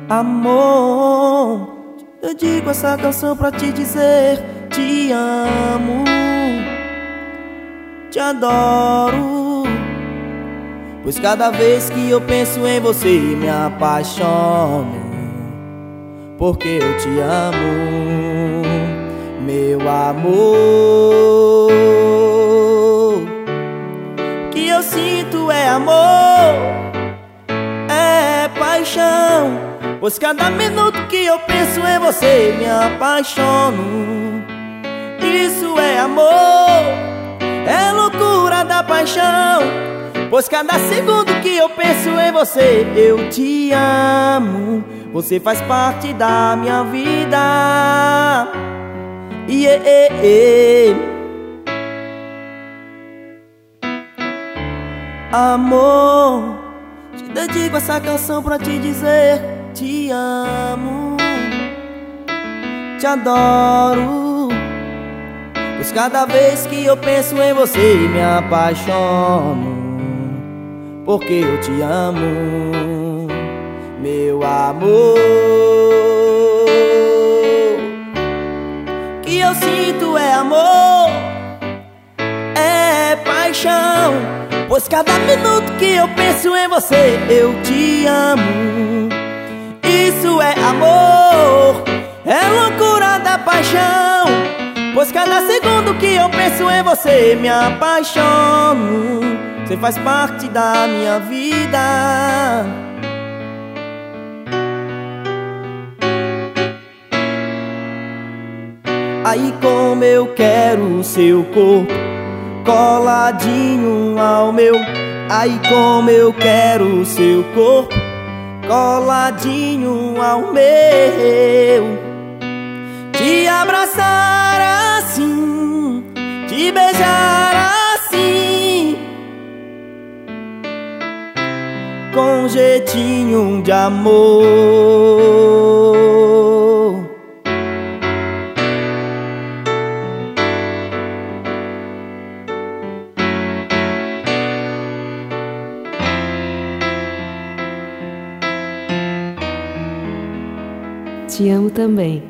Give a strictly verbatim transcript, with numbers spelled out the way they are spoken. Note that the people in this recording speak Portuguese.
Amor, eu digo essa canção pra te dizer: te amo, te adoro, pois cada vez que eu penso em você me apaixono, porque eu te amo, meu amor. O que eu sinto é amor, é paixão, pois cada minuto que eu penso em você me apaixono. Isso é amor, é loucura da paixão, pois cada segundo que eu penso em você eu te amo. Você faz parte da minha vida. Yeah, yeah, yeah. Amor, te dedico essa canção pra te dizer: te amo, te adoro, pois cada vez que eu penso em você me apaixono, porque eu te amo, meu amor. O que eu sinto é amor, é paixão, pois cada minuto que eu penso em você eu te amo. Isso é amor, é loucura da paixão, pois cada segundo que eu penso em você me apaixono. Você faz parte da minha vida. Aí como eu quero o seu corpo coladinho ao meu. Ai como eu quero o seu corpo coladinho ao meu. Te abraçar assim, te beijar assim, com jeitinho de amor. Te amo também.